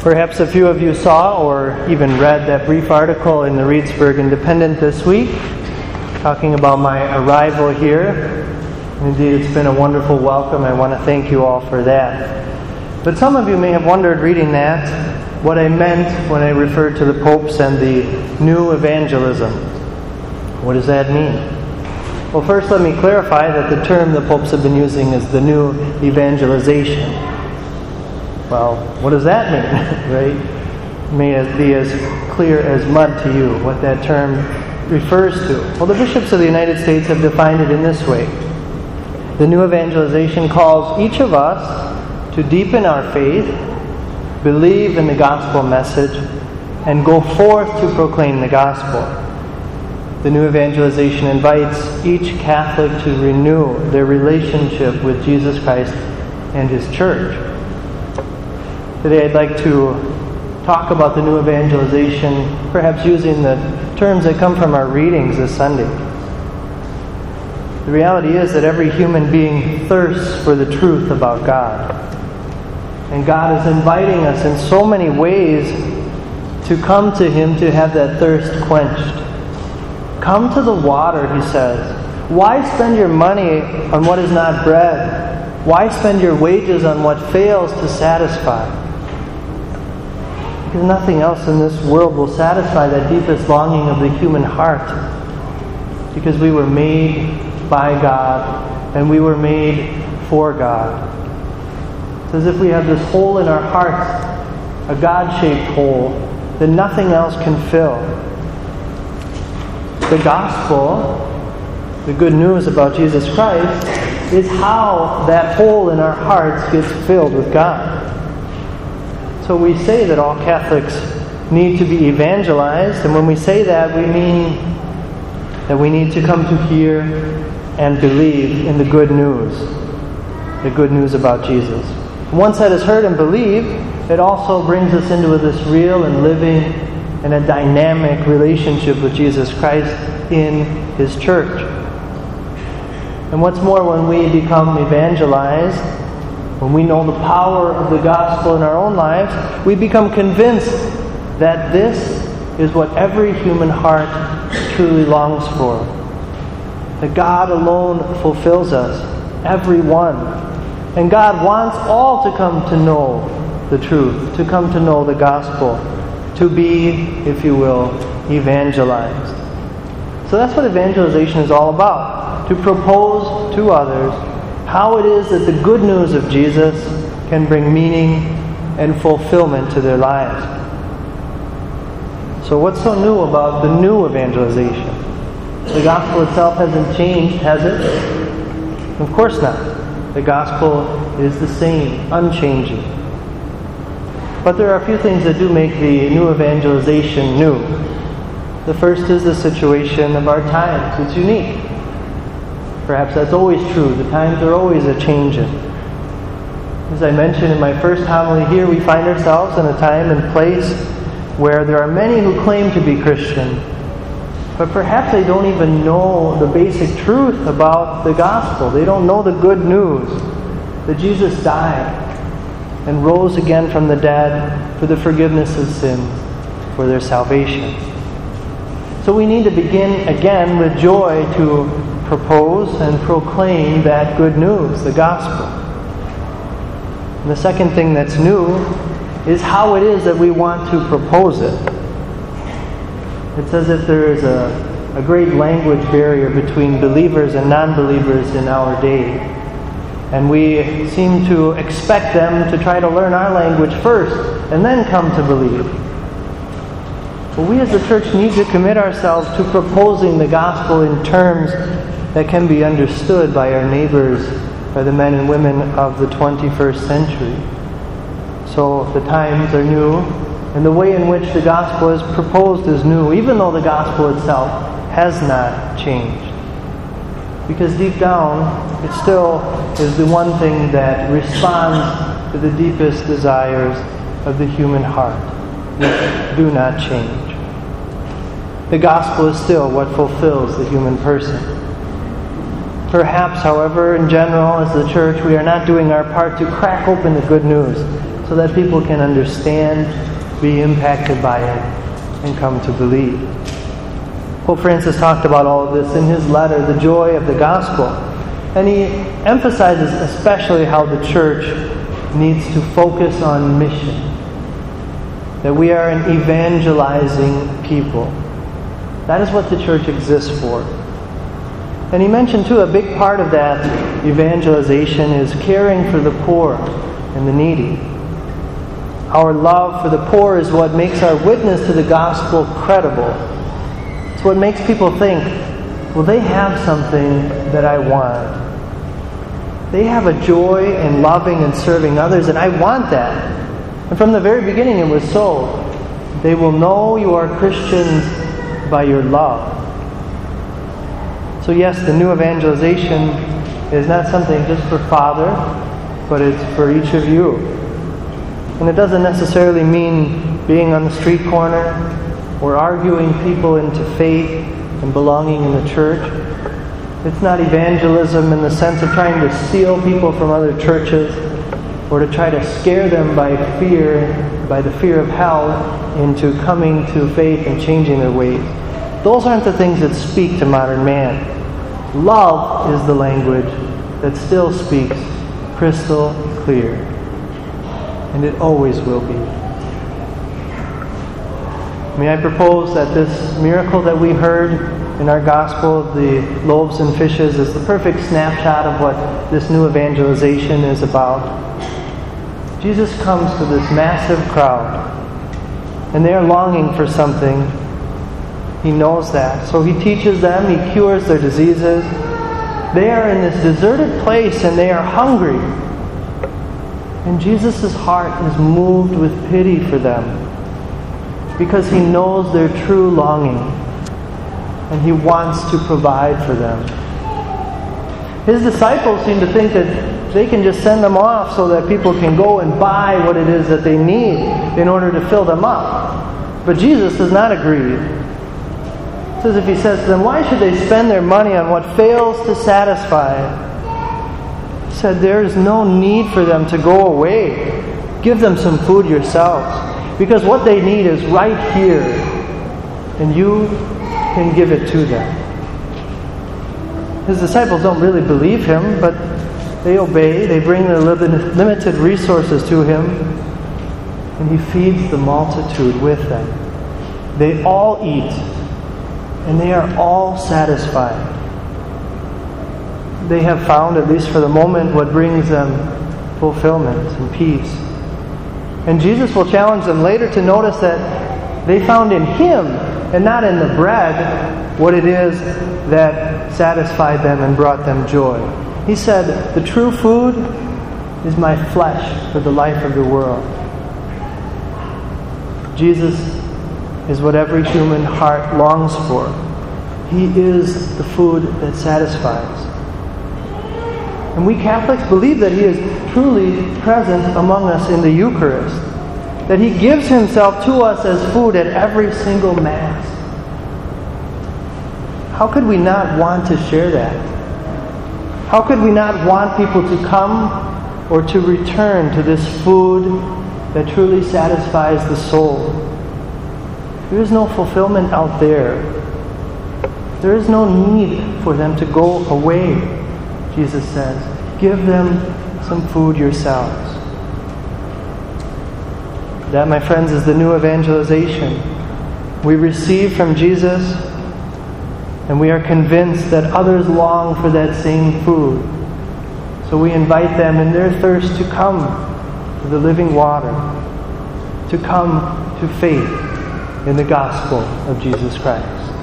Perhaps a few of you saw or even read that brief article in the Reedsburg Independent this week talking about my arrival here. Indeed, it's been a wonderful welcome. I want to thank you all for that. But some of you may have wondered reading that what I meant when I referred to the popes and the new evangelism. What does that mean? Well, first let me clarify that the term the popes have been using is the new evangelization. Well, what does that mean, right? May it be as clear as mud to you what that term refers to. Well, the bishops of the United States have defined it in this way. The new evangelization calls each of us to deepen our faith, believe in the gospel message, and go forth to proclaim the gospel. The new evangelization invites each Catholic to renew their relationship with Jesus Christ and His church. Today I'd like to talk about the new evangelization, perhaps using the terms that come from our readings this Sunday. The reality is that every human being thirsts for the truth about God. And God is inviting us in so many ways to come to Him to have that thirst quenched. Come to the water, He says. Why spend your money on what is not bread? Why spend your wages on what fails to satisfy? Because nothing else in this world will satisfy that deepest longing of the human heart. Because we were made by God and we were made for God. It's as if we have this hole in our hearts, a God-shaped hole, that nothing else can fill. The gospel, the good news about Jesus Christ, is how that hole in our hearts gets filled with God. So we say that all Catholics need to be evangelized, and when we say that, we mean that we need to come to hear and believe in the good news about Jesus. Once that is heard and believed, it also brings us into this real and living and a dynamic relationship with Jesus Christ in His church. And what's more, when we become evangelized, when we know the power of the gospel in our own lives, we become convinced that this is what every human heart truly longs for. That God alone fulfills us, everyone. And God wants all to come to know the truth, to come to know the gospel, to be, if you will, evangelized. So that's what evangelization is all about, to propose to others how it is that the good news of Jesus can bring meaning and fulfillment to their lives. So what's so new about the new evangelization? The gospel itself hasn't changed, has it? Of course not. The gospel is the same, unchanging. But there are a few things that do make the new evangelization new. The first is the situation of our times. It's unique. Perhaps that's always true. The times are always a-changing. As I mentioned in my first homily here, we find ourselves in a time and place where there are many who claim to be Christian, but perhaps they don't even know the basic truth about the gospel. They don't know the good news that Jesus died and rose again from the dead for the forgiveness of sins, for their salvation. So we need to begin again with joy to propose and proclaim that good news, the gospel. And the second thing that's new is how it is that we want to propose it. It's as if there is a great language barrier between believers and non-believers in our day. And we seem to expect them to try to learn our language first and then come to believe. But we as the church need to commit ourselves to proposing the gospel in terms that can be understood by our neighbors, by the men and women of the 21st century. So the times are new, and the way in which the gospel is proposed is new, even though the gospel itself has not changed. Because deep down, it still is the one thing that responds to the deepest desires of the human heart, which do not change. The gospel is still what fulfills the human person. Perhaps, however, in general, as the church, we are not doing our part to crack open the good news so so that people can understand, be impacted by it, and come to believe. Pope Francis talked about all of this in his letter, The Joy of the Gospel. And he emphasizes especially how the church needs to focus on mission. That we are an evangelizing people. That is what the church exists for. And he mentioned too, a big part of that evangelization is caring for the poor and the needy. Our love for the poor is what makes our witness to the gospel credible. It's what makes people think, well, they have something that I want. They have a joy in loving and serving others, and I want that. And from the very beginning it was so. They will know you are Christians by your love. So yes, the new evangelization is not something just for Father, but it's for each of you. And it doesn't necessarily mean being on the street corner or arguing people into faith and belonging in the church. It's not evangelism in the sense of trying to steal people from other churches or to try to scare them by the fear of hell, into coming to faith and changing their ways. Those aren't the things that speak to modern man. Love is the language that still speaks crystal clear. And it always will be. May I propose that this miracle that we heard in our gospel, the loaves and fishes, is the perfect snapshot of what this new evangelization is about. Jesus comes to this massive crowd, and they are longing for something. He knows that. So He teaches them, He cures their diseases. They are in this deserted place and they are hungry. And Jesus' heart is moved with pity for them because He knows their true longing and He wants to provide for them. His disciples seem to think that they can just send them off so that people can go and buy what it is that they need in order to fill them up. But Jesus does not agree. It says if He says to them, why should they spend their money on what fails to satisfy? He said, there is no need for them to go away. Give them some food yourselves. Because what they need is right here. And you can give it to them. His disciples don't really believe Him, but they obey. They bring their limited resources to Him. And He feeds the multitude with them. They all eat. And they are all satisfied. They have found, at least for the moment, what brings them fulfillment and peace. And Jesus will challenge them later to notice that they found in Him, and not in the bread, what it is that satisfied them and brought them joy. He said, the true food is my flesh for the life of the world. Jesus is what every human heart longs for. He is the food that satisfies. And we Catholics believe that He is truly present among us in the Eucharist. That He gives Himself to us as food at every single Mass. How could we not want to share that? How could we not want people to come or to return to this food that truly satisfies the soul? There is no fulfillment out there. There is no need for them to go away, Jesus says. Give them some food yourselves. That, my friends, is the new evangelization. We receive from Jesus, and we are convinced that others long for that same food. So we invite them in their thirst to come to the living water, to come to faith in the gospel of Jesus Christ.